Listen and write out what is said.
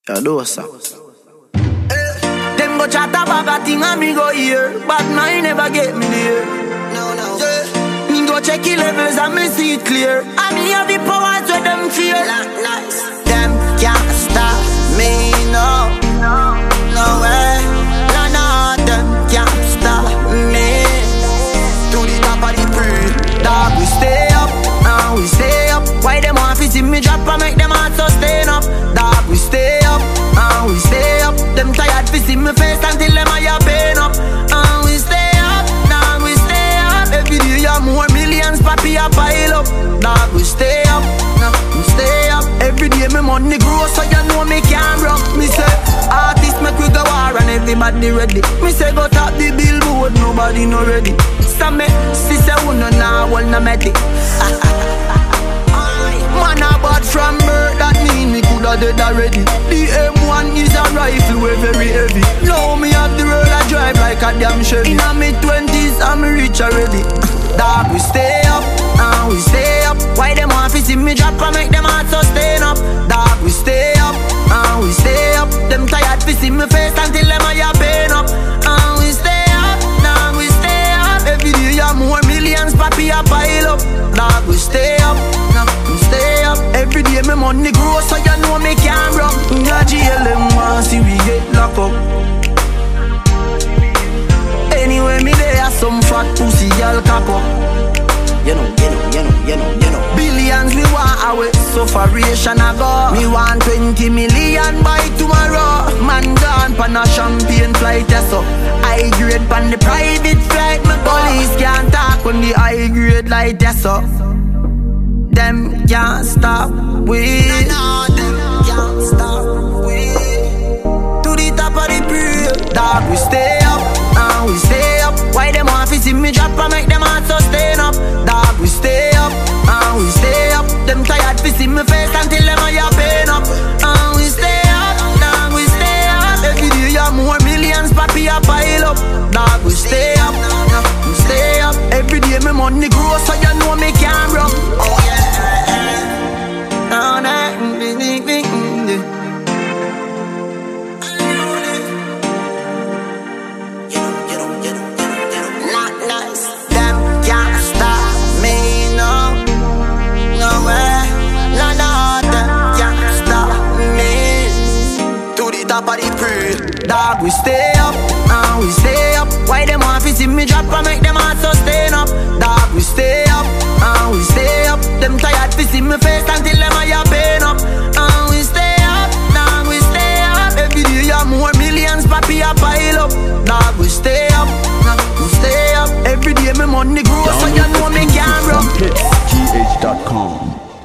Ya dosa. Them go chat about a thing and me go here, but mine never get me there. No. Me go check the levels and me see it clear. And me have the powers where them fear. Nice. Them can't stop me, no way. No, them can't stop me. To the top of the pre, dog, we stay up, and we stay up. Why them want to see me drop and make them heart sustain up? Dog, we stay up, and we stay up. Them tired to see me face until them eye pain up. And we stay up, now we stay up. Every day you more millions, papi a pile up. Dog, we stay up, now we stay up. Every day me money grow, so you know me can't broke. Me say, artists make we go war and everybody ready. Me say go top the billboard, nobody no ready. So me, sister who no now, well no medic. Man a bad from birth, that mean me coulda dead already. The M1 is a rifle, way very heavy. Now me have the road I drive like a damn Chevy. Inna me 20s, I'm rich already. Dog, we stay up, and we stay up. Why them want to see me drop and make them heart sustain up? Dog, we stay up, and we stay up. Them tired to see me face until them eye pain up. And we stay up, now we stay up. Every day you more millions, papi a pile up. Dog, we stay up, now we stay up. Every day my money grow, so you know me can't broke. Inna jail them want see we get locked up. Anyway, me there some fat pussy y'all cock up. You know. Billions we want away, sufferation I go. Me want 20 million by tomorrow. Man gone pan a champagne flight, yes so. High grade pan the private flight. My police can't talk on the high grade light, yes so. Them can't stop we. No, them can't stop we. To the top of the pre, dog we stay up, and we stay up. Why them want to see me drop and make them heart sustain up? Dog we stay up, and we stay up. Them tired to see me face until them eye pain up. And we stay up, dog we stay up. Every day you more millions, papi a pile up. Dog we stay up, we stay up. Every day my money grow, so you know me can't broke. Oh yeah. Dog, we stay up, and we stay up. Why them want to see me drop and make them heart sustain up? Dog, we stay up, and we stay up. Them tired to see me face until them eye pain up. And we stay up, dog, we stay up. Every day you more millions, papi a pile up. Dog, we stay up, we stay up. Every day my money grow, so you know me can't broke. GH.com